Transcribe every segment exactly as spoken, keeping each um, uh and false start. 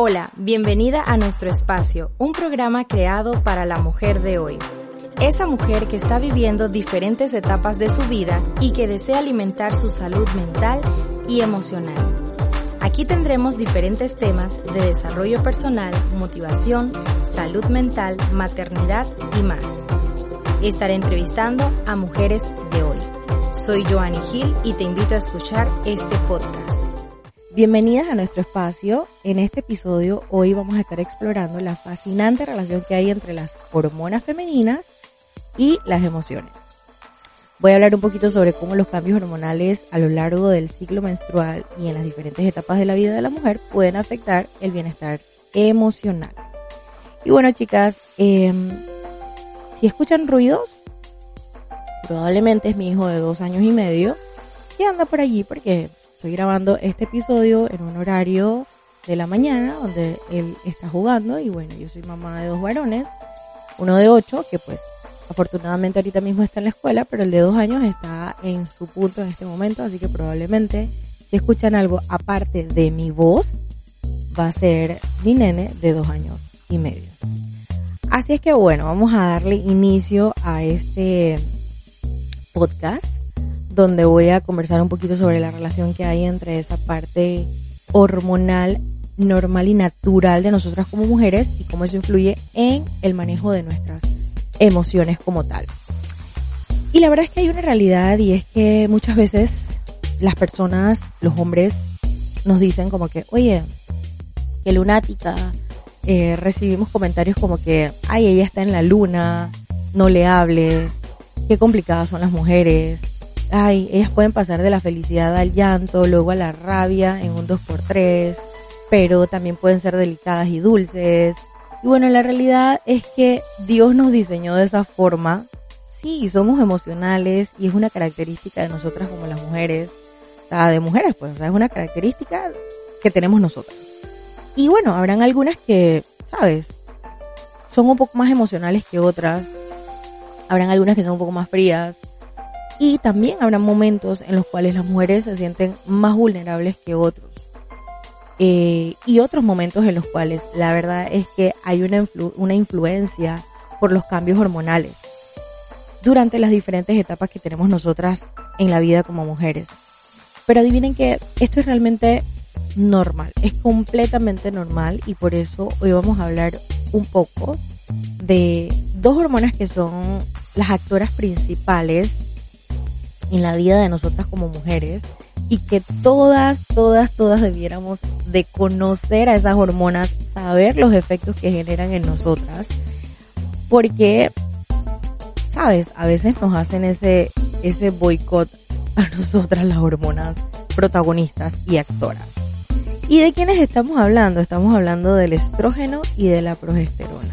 Hola, bienvenida a nuestro espacio, un programa creado para la mujer de hoy. Esa mujer que está viviendo diferentes etapas de su vida y que desea alimentar su salud mental y emocional. Aquí tendremos diferentes temas de desarrollo personal, motivación, salud mental, maternidad y más. Estaré entrevistando a mujeres de hoy. Soy Joanny Gil y te invito a escuchar este podcast. Bienvenidas a nuestro espacio. En este episodio hoy vamos a estar explorando la fascinante relación que hay entre las hormonas femeninas y las emociones. Voy a hablar un poquito sobre cómo los cambios hormonales a lo largo del ciclo menstrual y en las diferentes etapas de la vida de la mujer pueden afectar el bienestar emocional. Y bueno, chicas, eh, si escuchan ruidos, probablemente es mi hijo de dos años y medio que anda por allí porque estoy grabando este episodio en un horario de la mañana donde él está jugando y bueno, yo soy mamá de dos varones, uno de ocho que pues afortunadamente ahorita mismo está en la escuela, pero el de dos años está en su punto en este momento, así que probablemente si escuchan algo aparte de mi voz, va a ser mi nene de dos años y medio. Así es que bueno, vamos a darle inicio a este podcast donde voy a conversar un poquito sobre la relación que hay entre esa parte hormonal normal y natural de nosotras como mujeres y cómo eso influye en el manejo de nuestras emociones como tal. Y la verdad es que hay una realidad y es que muchas veces las personas, los hombres, nos dicen como que, oye, qué lunática, eh, recibimos comentarios como que, ay, ella está en la luna, no le hables, qué complicadas son las mujeres, ay, ellas pueden pasar de la felicidad al llanto, luego a la rabia en un dos por tres, pero también pueden ser delicadas y dulces. Y bueno, la realidad es que Dios nos diseñó de esa forma. Sí, somos emocionales y es una característica de nosotras como las mujeres. O sea, de mujeres pues, o sea, es una característica que tenemos nosotras. Y bueno, habrán algunas que, ¿sabes? Son un poco más emocionales que otras. Habrán algunas que son un poco más frías. Y también habrá momentos en los cuales las mujeres se sienten más vulnerables que otros. Eh, y otros momentos en los cuales la verdad es que hay una, influ- una influencia por los cambios hormonales durante las diferentes etapas que tenemos nosotras en la vida como mujeres. Pero adivinen que esto es realmente normal, es completamente normal y por eso hoy vamos a hablar un poco de dos hormonas que son las actoras principales en la vida de nosotras como mujeres y que todas, todas, todas debiéramos de conocer a esas hormonas, saber los efectos que generan en nosotras, porque, ¿sabes? A veces nos hacen ese, ese boicot a nosotras las hormonas protagonistas y actoras. ¿Y de quiénes estamos hablando? Estamos hablando del estrógeno y de la progesterona.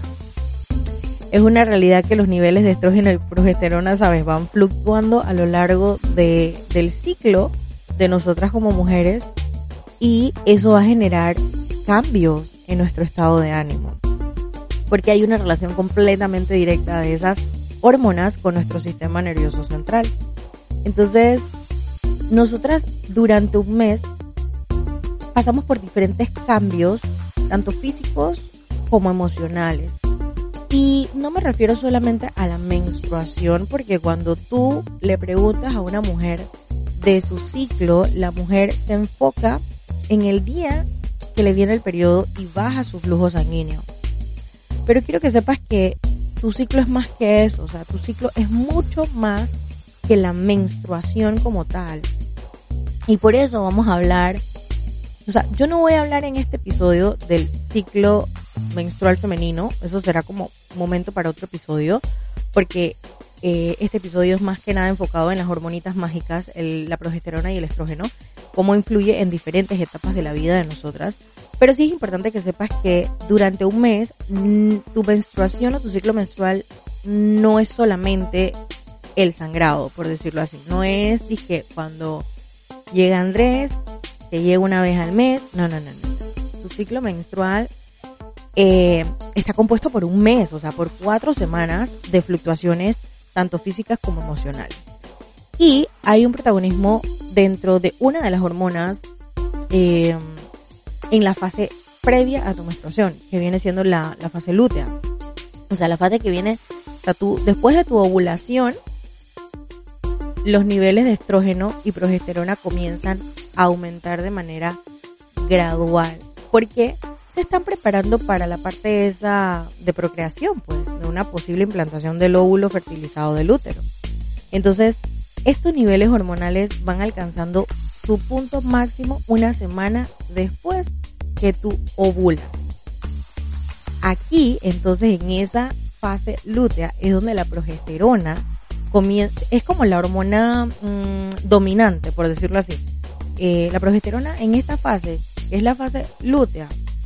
Es una realidad que los niveles de estrógeno y progesterona, ¿sabes? Van fluctuando a lo largo de, del ciclo de nosotras como mujeres y eso va a generar cambios en nuestro estado de ánimo. Porque hay una relación completamente directa de esas hormonas con nuestro sistema nervioso central. Entonces, nosotras durante un mes pasamos por diferentes cambios, tanto físicos como emocionales. Y no me refiero solamente a la menstruación, porque cuando tú le preguntas a una mujer de su ciclo, la mujer se enfoca en el día que le viene el periodo y baja su flujo sanguíneo. Pero quiero que sepas que tu ciclo es más que eso, o sea, tu ciclo es mucho más que la menstruación como tal. Y por eso vamos a hablar, o sea, yo no voy a hablar en este episodio del ciclo menstrual femenino, eso será como momento para otro episodio, porque eh, este episodio es más que nada enfocado en las hormonitas mágicas, el, la progesterona y el estrógeno, cómo influye en diferentes etapas de la vida de nosotras. Pero sí es importante que sepas que durante un mes tu menstruación o tu ciclo menstrual no es solamente el sangrado, por decirlo así, no es dije cuando llega Andrés, que llega una vez al mes, no, no, no, no. Tu ciclo menstrual Eh, está compuesto por un mes, o sea, por cuatro semanas de fluctuaciones tanto físicas como emocionales. Y hay un protagonismo dentro de una de las hormonas eh, en la fase previa a tu menstruación, que viene siendo la, la fase lútea. O sea, la fase que viene, o sea, tú, después de tu ovulación, los niveles de estrógeno y progesterona comienzan a aumentar de manera gradual. Porque se están preparando para la parte esa de procreación, pues, de una posible implantación del óvulo fertilizado del útero. Entonces, estos niveles hormonales van alcanzando su punto máximo una semana después que tú ovulas. Aquí, entonces, en esa fase lútea es donde la progesterona comienza, es como la hormona mmm, dominante, por decirlo así. Eh, la progesterona en esta fase, que es la fase lútea,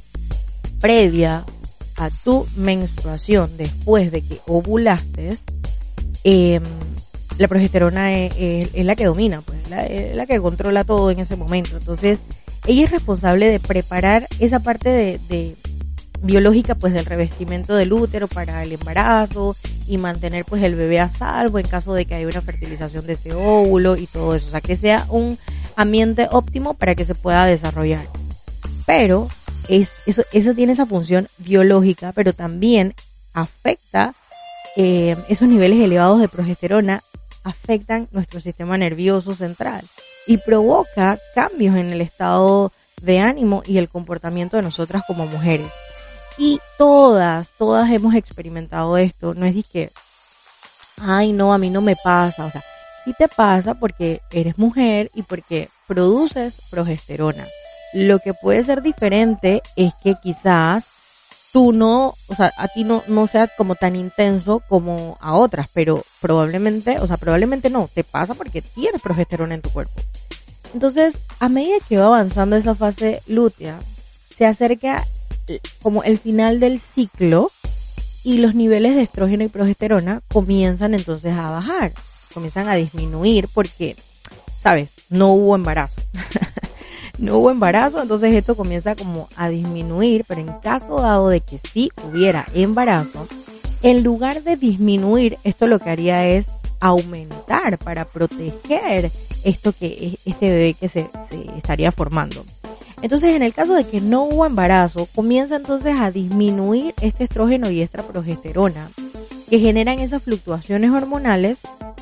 previa a tu menstruación, después de que ovulaste, eh, la progesterona es, es, es la que domina, pues, la, es la que controla todo en ese momento. Entonces, ella es responsable de preparar esa parte de, de biológica, pues, del revestimiento del útero para el embarazo y mantener, pues, el bebé a salvo en caso de que haya una fertilización de ese óvulo y todo eso. O sea, que sea un ambiente óptimo para que se pueda desarrollar. Pero es, eso, eso tiene esa función biológica, pero también afecta eh, esos niveles elevados de progesterona afectan nuestro sistema nervioso central y provoca cambios en el estado de ánimo y el comportamiento de nosotras como mujeres. Y todas, todas hemos experimentado esto. No es de que, ay no, a mí no me pasa. O sea, sí te pasa porque eres mujer y porque produces progesterona. Lo que puede ser diferente es que quizás tú no, o sea, a ti no, no sea como tan intenso como a otras, pero probablemente, o sea, probablemente no, te pasa porque tienes progesterona en tu cuerpo. Entonces, a medida que va avanzando esa fase lútea, se acerca como el final del ciclo y los niveles de estrógeno y progesterona comienzan entonces a bajar, comienzan a disminuir porque, ¿sabes? No hubo embarazo. No hubo embarazo, entonces esto comienza como a disminuir, pero en caso dado de que sí hubiera embarazo, en lugar de disminuir, esto lo que haría es aumentar para proteger esto que este bebé que se, se estaría formando. Entonces, en el caso de que no hubo embarazo, comienza entonces a disminuir este estrógeno y esta progesterona que generan esas fluctuaciones hormonales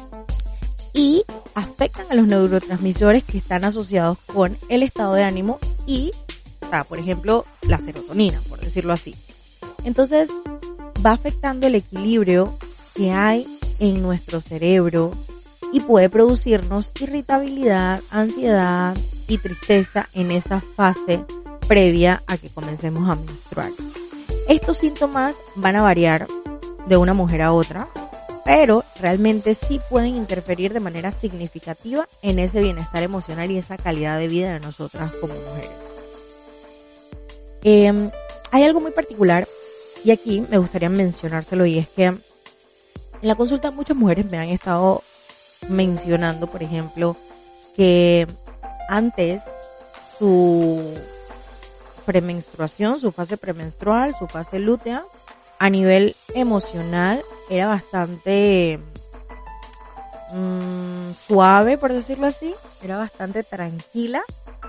y afectan a los neurotransmisores que están asociados con el estado de ánimo y, o sea, por ejemplo, la serotonina, por decirlo así. Entonces, va afectando el equilibrio que hay en nuestro cerebro y puede producirnos irritabilidad, ansiedad y tristeza en esa fase previa a que comencemos a menstruar. Estos síntomas van a variar de una mujer a otra, pero realmente sí pueden interferir de manera significativa en ese bienestar emocional y esa calidad de vida de nosotras como mujeres. Eh, hay algo muy particular y aquí me gustaría mencionárselo, y es que en la consulta muchas mujeres me han estado mencionando, por ejemplo, que antes su premenstruación, su fase premenstrual, su fase lútea, a nivel emocional era bastante mmm, suave, por decirlo así, era bastante tranquila,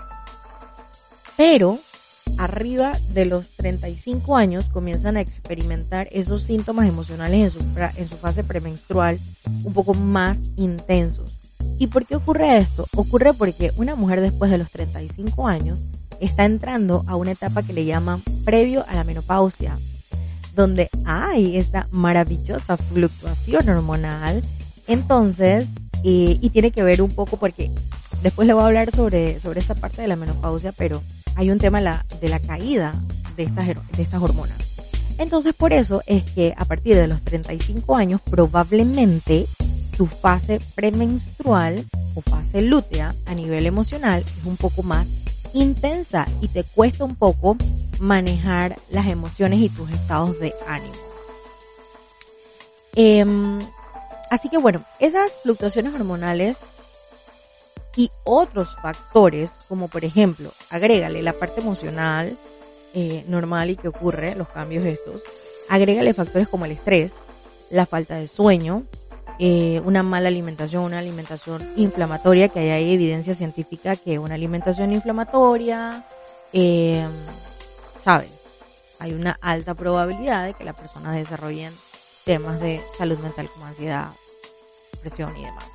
pero arriba de los treinta y cinco años comienzan a experimentar esos síntomas emocionales en su, en su fase premenstrual un poco más intensos. ¿Y por qué ocurre esto? Ocurre porque una mujer después de los treinta y cinco años está entrando a una etapa que le llaman previo a la menopausia, donde hay esta maravillosa fluctuación hormonal. Entonces, eh, y tiene que ver un poco porque después le voy a hablar sobre, sobre esta parte de la menopausia, pero hay un tema de la, de la caída de estas, de estas hormonas. Entonces, por eso es que a partir de los treinta y cinco años, probablemente tu fase premenstrual o fase lútea a nivel emocional es un poco más intensa y te cuesta un poco manejar las emociones y tus estados de ánimo. Eh, así que bueno, esas fluctuaciones hormonales y otros factores, como por ejemplo, agrégale la parte emocional eh, normal y que ocurre, los cambios estos, agrégale factores como el estrés, la falta de sueño, eh, una mala alimentación, una alimentación inflamatoria, que hay evidencia científica que una alimentación inflamatoria, eh, ¿sabes? Hay una alta probabilidad de que la persona desarrolle temas de salud mental como ansiedad, depresión y demás.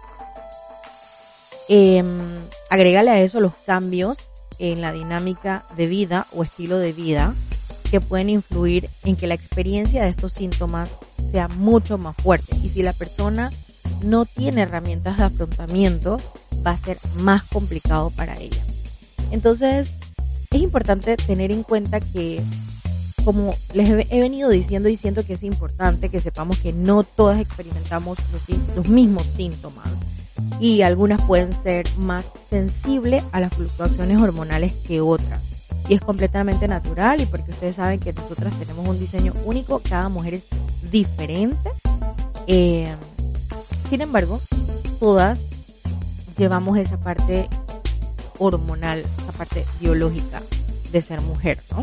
Eh, agrégale a eso los cambios en la dinámica de vida o estilo de vida que pueden influir en que la experiencia de estos síntomas sea mucho más fuerte. Y si la persona no tiene herramientas de afrontamiento, va a ser más complicado para ella. Entonces, es importante tener en cuenta que, como les he venido diciendo y siento que es importante que sepamos que no todas experimentamos los, los mismos síntomas y algunas pueden ser más sensibles a las fluctuaciones hormonales que otras. Y es completamente natural, y porque ustedes saben que nosotras tenemos un diseño único, cada mujer es diferente. Eh, sin embargo, todas llevamos esa parte hormonal, esa parte biológica de ser mujer, ¿no?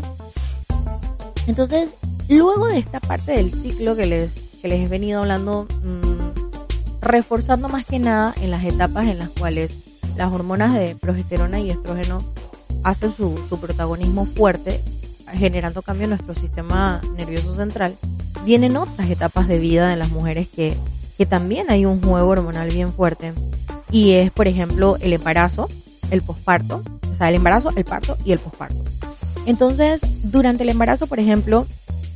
Entonces, luego de esta parte del ciclo que les, que les he venido hablando, mmm, reforzando más que nada en las etapas en las cuales las hormonas de progesterona y estrógeno hacen su, su protagonismo fuerte, generando cambio en nuestro sistema nervioso central, vienen otras etapas de vida de las mujeres que, que también hay un juego hormonal bien fuerte, y es, por ejemplo, el embarazo, el posparto, o sea, el embarazo, el parto y el posparto. Entonces, durante el embarazo, por ejemplo,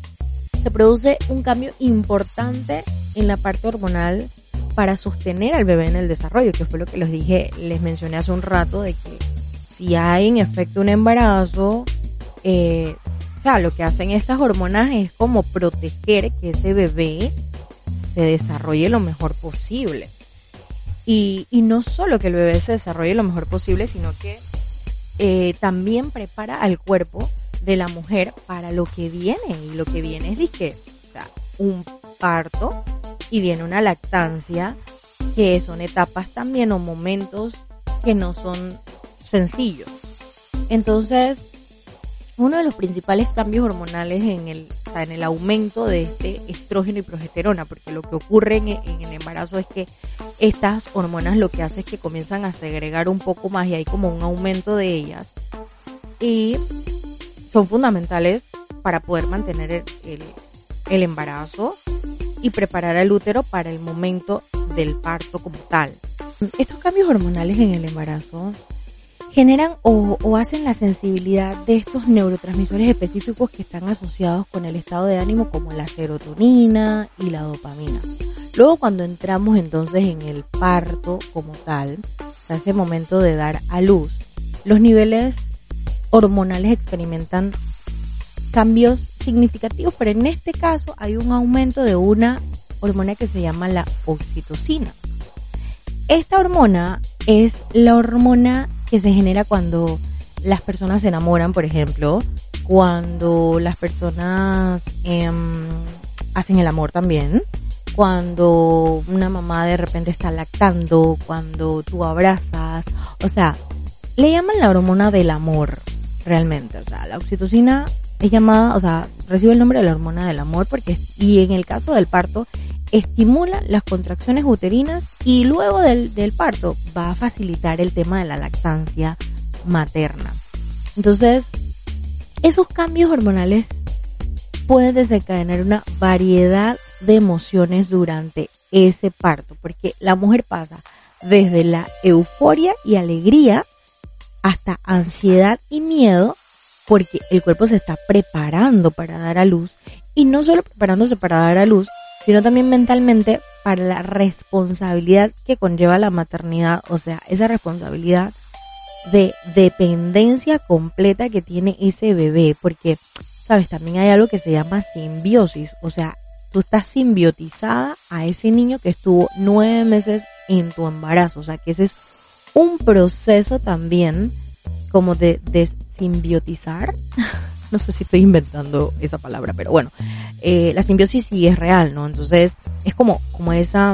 se produce un cambio importante en la parte hormonal para sostener al bebé en el desarrollo, que fue lo que les dije, les mencioné hace un rato, de que si hay en efecto un embarazo, eh, o sea, lo que hacen estas hormonas es como proteger que ese bebé se desarrolle lo mejor posible. Y, y no solo que el bebé se desarrolle lo mejor posible, sino que eh, también prepara al cuerpo de la mujer para lo que viene. Y lo que viene es disque, o sea, un parto, y viene una lactancia, que son etapas también o momentos que no son sencillos. Entonces, uno de los principales cambios hormonales en el, o sea, en el aumento de este estrógeno y progesterona, porque lo que ocurre en, en el embarazo es que estas hormonas lo que hace es que comienzan a segregar un poco más y hay como un aumento de ellas, y son fundamentales para poder mantener el, el, el embarazo y preparar al útero para el momento del parto como tal. Estos cambios hormonales en el embarazo generan o, o hacen la sensibilidad de estos neurotransmisores específicos que están asociados con el estado de ánimo, como la serotonina y la dopamina. Luego, cuando entramos entonces en el parto como tal, o sea, ese momento de dar a luz, los niveles hormonales experimentan cambios significativos, pero en este caso hay un aumento de una hormona que se llama la oxitocina. Esta hormona es la hormona que se genera cuando las personas se enamoran, por ejemplo, cuando las personas eh, hacen el amor también, cuando una mamá de repente está lactando, cuando tú abrazas, o sea, le llaman la hormona del amor, realmente. O sea, la oxitocina es llamada, o sea, recibe el nombre de la hormona del amor porque, y en el caso del parto, estimula las contracciones uterinas, y luego del, del parto va a facilitar el tema de la lactancia materna. Entonces, esos cambios hormonales pueden desencadenar una variedad de emociones durante ese parto, porque la mujer pasa desde la euforia y alegría hasta ansiedad y miedo, porque el cuerpo se está preparando para dar a luz, y no solo preparándose para dar a luz, sino también mentalmente para la responsabilidad que conlleva la maternidad, o sea, esa responsabilidad de dependencia completa que tiene ese bebé, porque, sabes, también hay algo que se llama simbiosis, o sea, tú estás simbiotizada a ese niño que estuvo nueve meses en tu embarazo, o sea, que ese es un proceso también como de, de simbiotizar. No sé si estoy inventando esa palabra, pero bueno, eh, la simbiosis sí es real, ¿no? Entonces, es como, como esa,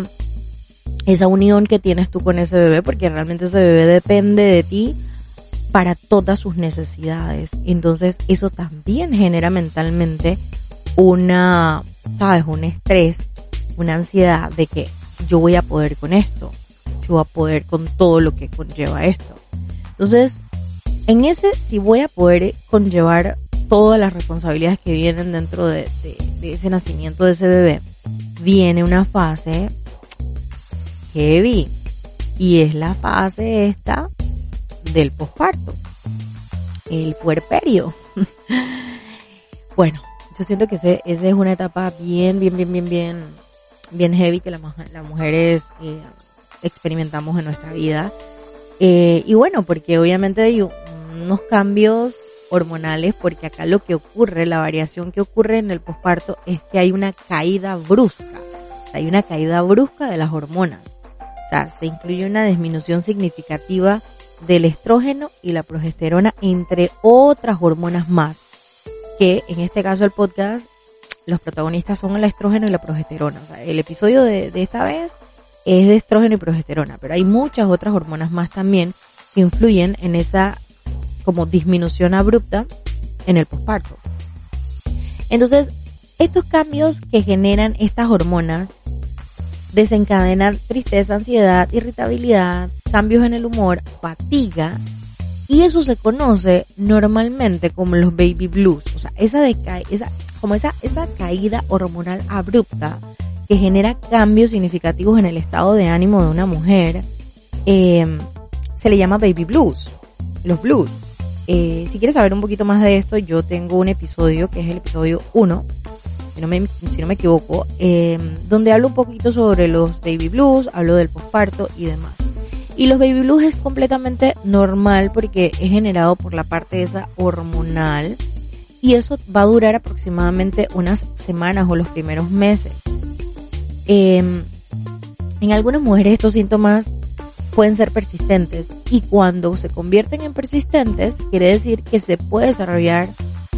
esa unión que tienes tú con ese bebé, porque realmente ese bebé depende de ti para todas sus necesidades. Entonces, eso también genera mentalmente una, ¿sabes? Un estrés, una ansiedad de que yo voy a poder con esto, yo voy a poder con todo lo que conlleva esto. Entonces, en ese si voy a poder conllevar todas las responsabilidades que vienen dentro de, de, de ese nacimiento de ese bebé, viene una fase heavy, y es la fase esta del posparto, el puerperio. Bueno, yo siento que ese, esa es una etapa bien, bien, bien, bien, bien, bien heavy que la, las mujeres eh, experimentamos en nuestra vida. Eh, y bueno, porque obviamente hay unos cambios hormonales, porque acá lo que ocurre, la variación que ocurre en el posparto es que hay una caída brusca, o sea, hay una caída brusca de las hormonas. O sea, se incluye una disminución significativa del estrógeno y la progesterona, entre otras hormonas más, que en este caso el podcast, los protagonistas son el estrógeno y la progesterona. O sea, el episodio de, de esta vez es de estrógeno y progesterona, pero hay muchas otras hormonas más también que influyen en esa como disminución abrupta en el posparto. Entonces, estos cambios que generan estas hormonas desencadenan tristeza, ansiedad, irritabilidad, cambios en el humor, fatiga, y eso se conoce normalmente como los baby blues. O sea, esa deca- esa, como esa, esa caída hormonal abrupta que genera cambios significativos en el estado de ánimo de una mujer, eh, se le llama baby blues, los blues. Eh, si quieres saber un poquito más de esto, yo tengo un episodio que es el episodio uno, si no me, si no me equivoco, eh, donde hablo un poquito sobre los baby blues, hablo del posparto y demás. Y los baby blues es completamente normal porque es generado por la parte esa hormonal, y eso va a durar aproximadamente unas semanas o los primeros meses. Eh, en algunas mujeres estos síntomas pueden ser persistentes, y cuando se convierten en persistentes quiere decir que se puede desarrollar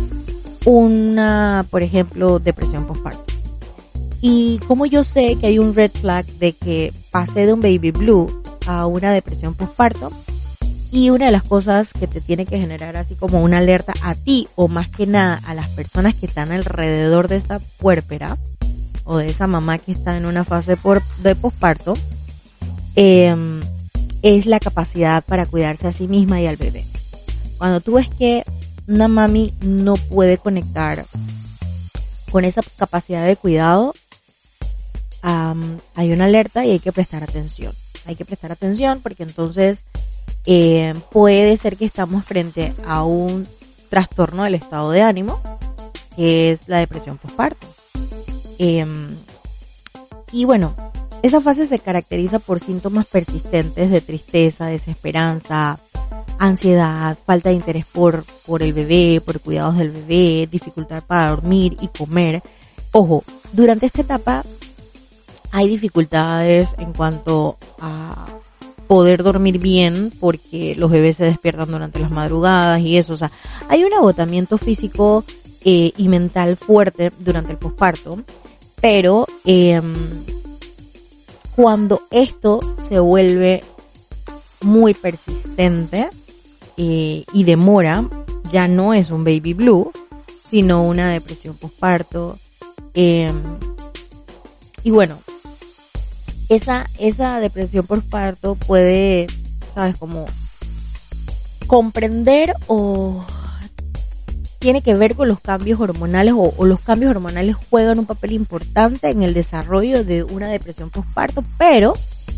una, por ejemplo, depresión postparto. Y como yo sé que hay un red flag de que pasé de un baby blue a una depresión postparto, y una de las cosas que te tiene que generar así como una alerta a ti, o más que nada a las personas que están alrededor de esa puérpera o de esa mamá que está en una fase por, de posparto, eh, es la capacidad para cuidarse a sí misma y al bebé. Cuando tú ves que una mami no puede conectar con esa capacidad de cuidado, um, hay una alerta y hay que prestar atención. Hay que prestar atención porque entonces eh, puede ser que estamos frente a un trastorno del estado de ánimo, que es la depresión postparto. Eh, y bueno, esa fase se caracteriza por síntomas persistentes de tristeza, desesperanza, ansiedad, falta de interés por, por el bebé, por cuidados del bebé, dificultad para dormir y comer. Ojo, durante esta etapa hay dificultades en cuanto a poder dormir bien porque los bebés se despiertan durante las madrugadas y eso. O sea, hay un agotamiento físico eh, y mental fuerte durante el posparto, pero eh, cuando esto se vuelve muy persistente eh, y demora, ya no es un baby blue, sino una depresión posparto. Eh, y bueno, esa, esa depresión posparto puede, sabes, como comprender o tiene que ver con los cambios hormonales, o, o los cambios hormonales juegan un papel importante en el desarrollo de una depresión posparto, pero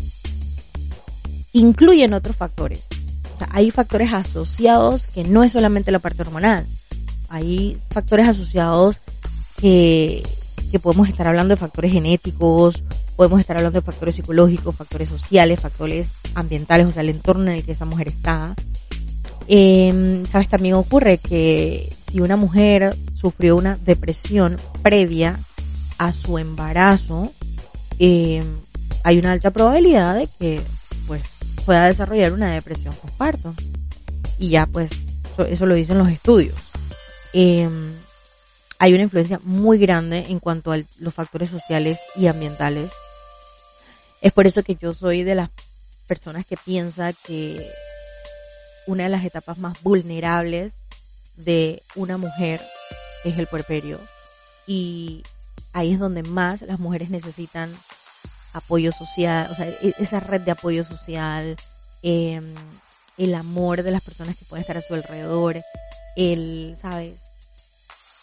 incluyen otros factores. O sea, hay factores asociados que no es solamente la parte hormonal. Hay factores asociados que, que podemos estar hablando de factores genéticos, podemos estar hablando de factores psicológicos, factores sociales, factores ambientales, o sea, el entorno en el que esa mujer está. Eh, ¿Sabes? También ocurre que si una mujer sufrió una depresión previa a su embarazo, eh, hay una alta probabilidad de que pues pueda desarrollar una depresión postparto. Y ya pues eso, eso lo dicen los estudios. Eh, hay una influencia muy grande en cuanto a los factores sociales y ambientales. Es por eso que yo soy de las personas que piensa que una de las etapas más vulnerables de una mujer es el puerperio, y ahí es donde más las mujeres necesitan apoyo social, o sea, esa red de apoyo social, eh, el amor de las personas que pueden estar a su alrededor, el, ¿sabes?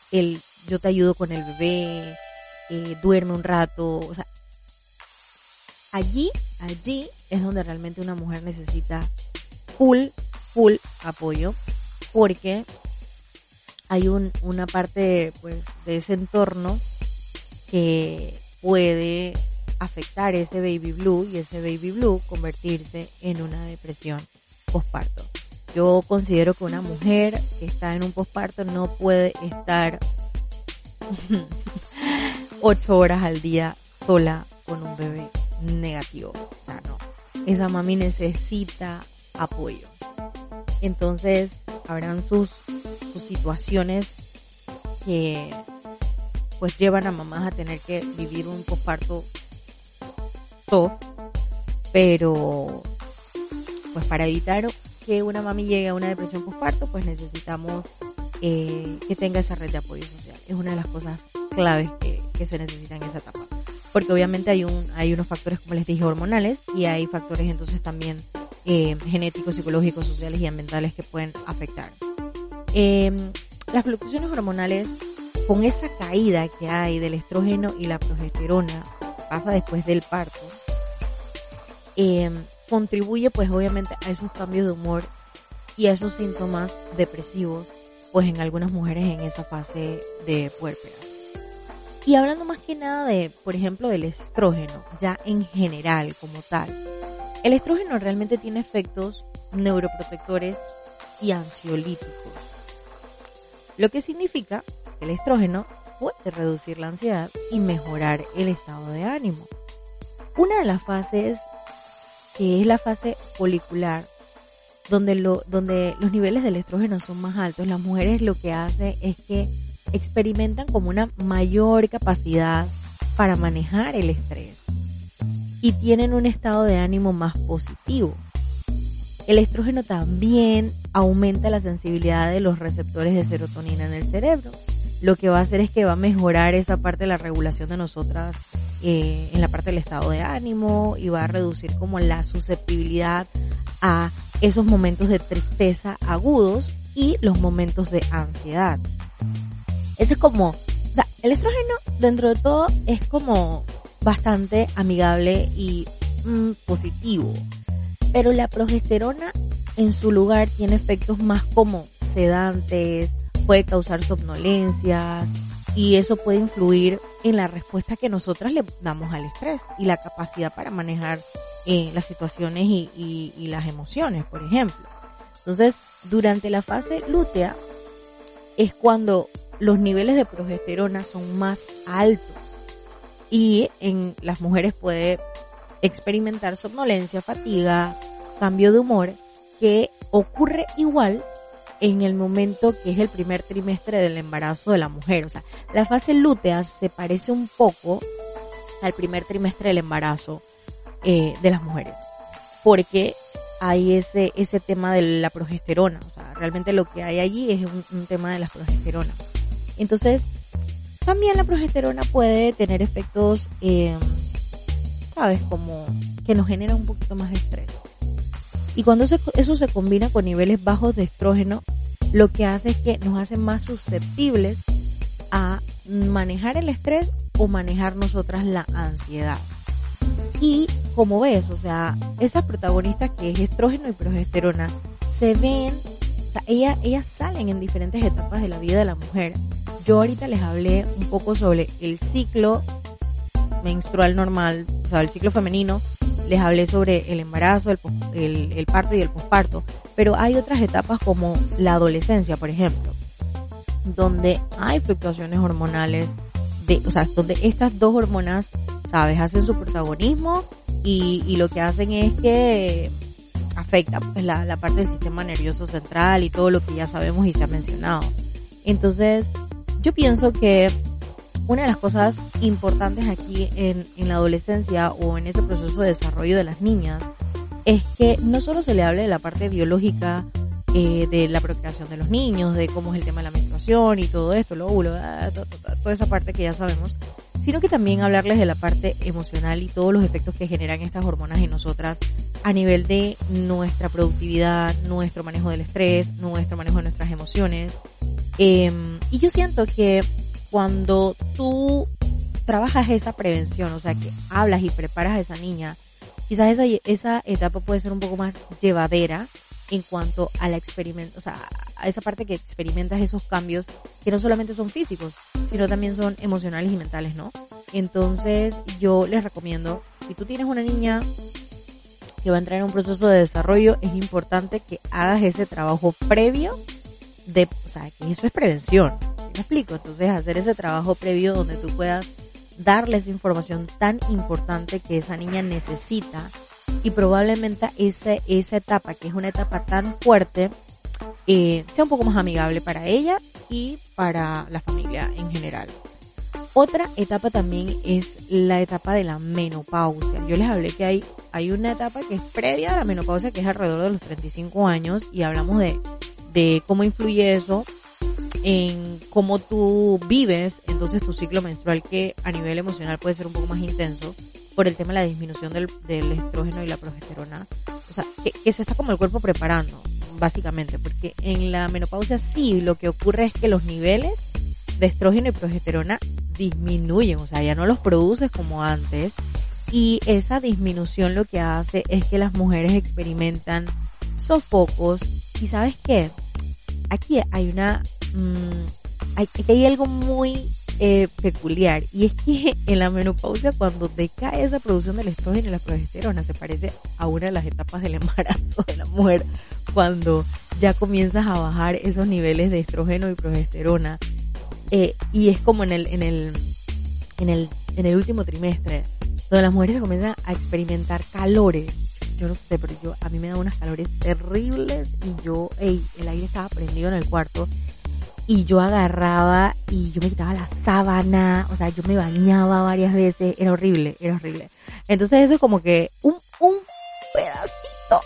el yo te ayudo con el bebé, eh, duerme un rato, o sea, allí, allí es donde realmente una mujer necesita full, full apoyo, porque hay un, una parte pues de ese entorno que puede afectar ese baby blue y ese baby blue convertirse en una depresión posparto. Yo considero que una mujer que está en un posparto no puede estar ocho horas al día sola con un bebé negativo. O sea, no. Esa mami necesita apoyo. Entonces, habrán sus, sus situaciones que pues llevan a mamás a tener que vivir un posparto tough, pero pues para evitar que una mami llegue a una depresión posparto, pues necesitamos eh, que tenga esa red de apoyo social. Es una de las cosas claves que, que se necesitan en esa etapa, porque obviamente hay un hay unos factores, como les dije, hormonales, y hay factores entonces también eh, genéticos, psicológicos, sociales y ambientales que pueden afectar. Eh, las fluctuaciones hormonales, con esa caída que hay del estrógeno y la progesterona, pasa después del parto, eh, contribuye pues obviamente a esos cambios de humor y a esos síntomas depresivos pues en algunas mujeres en esa fase de puérpera. Y hablando más que nada de, por ejemplo, del estrógeno, ya en general como tal, el estrógeno realmente tiene efectos neuroprotectores y ansiolíticos, lo que significa que el estrógeno puede reducir la ansiedad y mejorar el estado de ánimo. Una de las fases, que es la fase folicular, donde, lo, donde los niveles del estrógeno son más altos, las mujeres lo que hace es que experimentan como una mayor capacidad para manejar el estrés y tienen un estado de ánimo más positivo. El estrógeno también aumenta la sensibilidad de los receptores de serotonina en el cerebro. Lo que va a hacer es que va a mejorar esa parte de la regulación de nosotras eh, en la parte del estado de ánimo, y va a reducir como la susceptibilidad a esos momentos de tristeza agudos y los momentos de ansiedad. Ese es como, o sea, el estrógeno dentro de todo es como bastante amigable y mm, positivo, pero la progesterona en su lugar tiene efectos más como sedantes, puede causar somnolencias, y eso puede influir en la respuesta que nosotras le damos al estrés y la capacidad para manejar eh, las situaciones y, y, y las emociones, por ejemplo. Entonces, durante la fase lútea es cuando los niveles de progesterona son más altos, y en las mujeres puede experimentar somnolencia, fatiga, cambio de humor, que ocurre igual en el momento que es el primer trimestre del embarazo de la mujer. O sea, la fase lútea se parece un poco al primer trimestre del embarazo eh, de las mujeres, porque hay ese ese tema de la progesterona. O sea, realmente lo que hay allí es un, un tema de la progesterona. Entonces, también la progesterona puede tener efectos, eh, ¿sabes? Como que nos genera un poquito más de estrés. Y cuando eso, eso se combina con niveles bajos de estrógeno, lo que hace es que nos hace más susceptibles a manejar el estrés o manejar nosotras la ansiedad. Y como ves, o sea, esas protagonistas que es estrógeno y progesterona se ven, o sea, ellas, ellas salen en diferentes etapas de la vida de la mujer. Yo ahorita les hablé un poco sobre el ciclo menstrual normal, o sea, el ciclo femenino. Les hablé sobre el embarazo, el, el, el parto y el posparto, pero hay otras etapas como la adolescencia, por ejemplo, donde hay fluctuaciones hormonales, de, o sea, donde estas dos hormonas, ¿sabes?, hacen su protagonismo y, y lo que hacen es que afecta pues, la, la parte del sistema nervioso central y todo lo que ya sabemos y se ha mencionado. Entonces, yo pienso que una de las cosas importantes aquí en, en la adolescencia o en ese proceso de desarrollo de las niñas es que no solo se le hable de la parte biológica, eh, de la procreación de los niños, de cómo es el tema de la menstruación y todo esto, el óvulo, toda esa parte que ya sabemos, sino que también hablarles de la parte emocional y todos los efectos que generan estas hormonas en nosotras a nivel de nuestra productividad, nuestro manejo del estrés, nuestro manejo de nuestras emociones. Eh, y yo siento que cuando tú trabajas esa prevención, o sea, que hablas y preparas a esa niña, quizás esa, esa etapa puede ser un poco más llevadera en cuanto a la experimento, o sea, a esa parte que experimentas esos cambios que no solamente son físicos, sino también son emocionales y mentales, ¿no? Entonces, yo les recomiendo, si tú tienes una niña que va a entrar en un proceso de desarrollo, es importante que hagas ese trabajo previo de, o sea, que eso es prevención, ¿me explico? Entonces, hacer ese trabajo previo donde tú puedas darle esa información tan importante que esa niña necesita, y probablemente esa, esa etapa, que es una etapa tan fuerte, eh, sea un poco más amigable para ella y para la familia en general. Otra etapa también es la etapa de la menopausia. Yo les hablé que hay, hay una etapa que es previa a la menopausia, que es alrededor de los treinta y cinco años, y hablamos de, de cómo influye eso en cómo tú vives, entonces tu ciclo menstrual, que a nivel emocional puede ser un poco más intenso por el tema de la disminución del, del estrógeno y la progesterona. O sea, que, que se está como el cuerpo preparando, básicamente, porque en la menopausia sí lo que ocurre es que los niveles de estrógeno y progesterona disminuyen, o sea, ya no los produces como antes, y esa disminución lo que hace es que las mujeres experimentan sofocos. ¿Y sabes qué? Aquí hay una mmm, hay, hay algo muy eh, peculiar, y es que en la menopausia, cuando decae esa producción del estrógeno y la progesterona, se parece a una de las etapas del embarazo de la mujer, cuando ya comienzas a bajar esos niveles de estrógeno y progesterona, eh, y es como en el en el en el en el último trimestre, donde las mujeres comienzan a experimentar calores. Yo no sé, pero yo, a mí me da unas calores terribles, y yo, ey, el aire estaba prendido en el cuarto, y yo agarraba y yo me quitaba la sábana, o sea, yo me bañaba varias veces, era horrible, era horrible. Entonces eso es como que un, un pedacito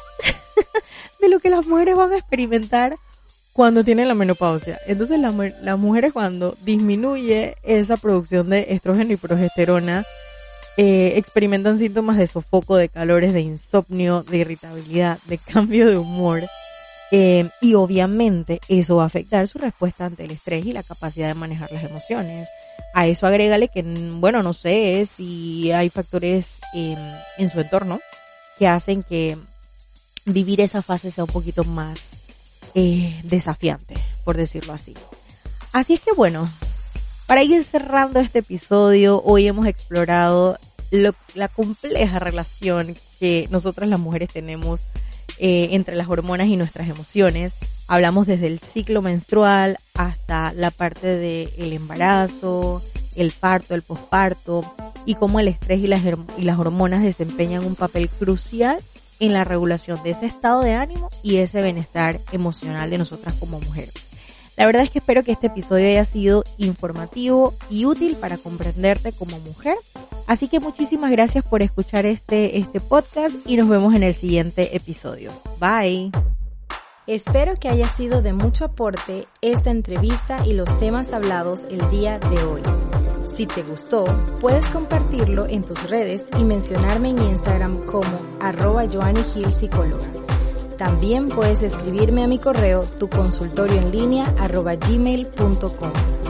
de lo que las mujeres van a experimentar cuando tienen la menopausia. Entonces las, las mujeres, cuando disminuye esa producción de estrógeno y progesterona, Eh, experimentan síntomas de sofoco, de calores, de insomnio, de irritabilidad, de cambio de humor, eh, y obviamente eso va a afectar su respuesta ante el estrés y la capacidad de manejar las emociones. A eso agrégale que, bueno, no sé si hay factores en, en su entorno que hacen que vivir esa fase sea un poquito más eh, desafiante, por decirlo así. Así es que bueno, para ir cerrando este episodio, hoy hemos explorado lo, la compleja relación que nosotras las mujeres tenemos eh, entre las hormonas y nuestras emociones. Hablamos desde el ciclo menstrual hasta la parte del embarazo, el parto, el posparto, y cómo el estrés y las, y las hormonas desempeñan un papel crucial en la regulación de ese estado de ánimo y ese bienestar emocional de nosotras como mujeres. La verdad es que espero que este episodio haya sido informativo y útil para comprenderte como mujer. Así que muchísimas gracias por escuchar este, este podcast, y nos vemos en el siguiente episodio. Bye. Espero que haya sido de mucho aporte esta entrevista y los temas hablados el día de hoy. Si te gustó, puedes compartirlo en tus redes y mencionarme en Instagram como arroba Joanny Gil Psicóloga. También puedes escribirme a mi correo tu consultorio en línea arroba gmail punto com.